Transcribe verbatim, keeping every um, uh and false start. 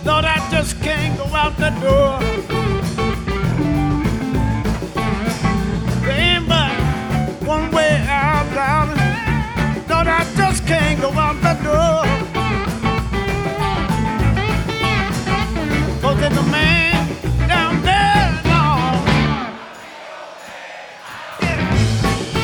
Lord, I just can't go out the door.